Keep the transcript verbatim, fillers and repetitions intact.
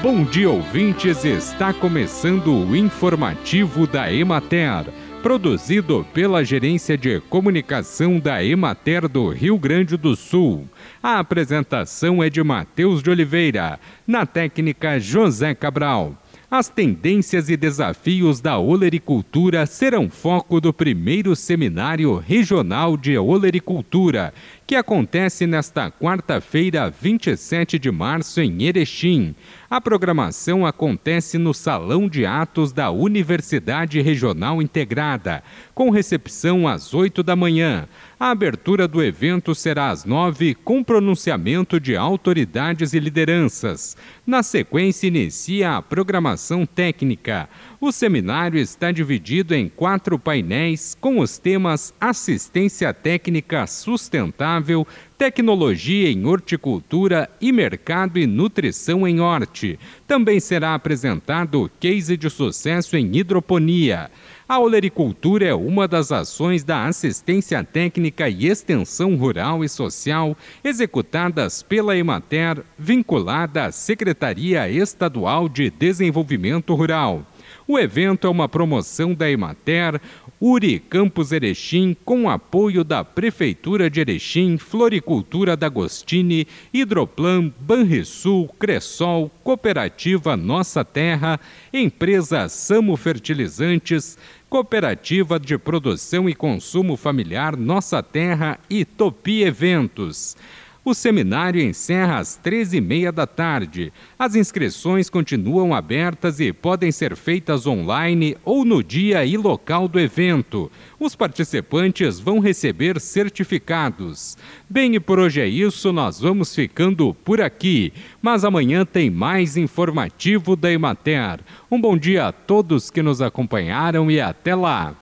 Bom dia, ouvintes! Está começando o informativo da Emater, produzido pela Gerência de Comunicação da Emater do Rio Grande do Sul. A apresentação é de Matheus de Oliveira, na técnica José Cabral. As tendências e desafios da olericultura serão foco do primeiro Seminário Regional de Olericultura, que acontece nesta quarta-feira, vinte e sete de março, em Erechim. A programação acontece no Salão de Atos da Universidade Regional Integrada, com recepção às oito da manhã. A abertura do evento será às nove, com pronunciamento de autoridades e lideranças. Na sequência, inicia a programação técnica. O seminário está dividido em quatro painéis com os temas Assistência Técnica Sustentável, Tecnologia em Horticultura e Mercado e Nutrição em Horti. Também será apresentado o Case de Sucesso em Hidroponia. A olericultura é uma das ações da Assistência Técnica e Extensão Rural e Social executadas pela Emater, vinculada à Secretaria Estadual de Desenvolvimento Rural. O evento é uma promoção da Emater, URI Campus Erechim, com apoio da Prefeitura de Erechim, Floricultura D'Agostini, Hidroplan, Banrisul, Cressol, Cooperativa Nossa Terra, Empresa Samo Fertilizantes, Cooperativa de Produção e Consumo Familiar Nossa Terra e Topi Eventos. O seminário encerra às treze e meia da tarde. As inscrições continuam abertas e podem ser feitas online ou no dia e local do evento. Os participantes vão receber certificados. Bem, e por hoje é isso, nós vamos ficando por aqui. Mas amanhã tem mais informativo da Emater. Um bom dia a todos que nos acompanharam e até lá!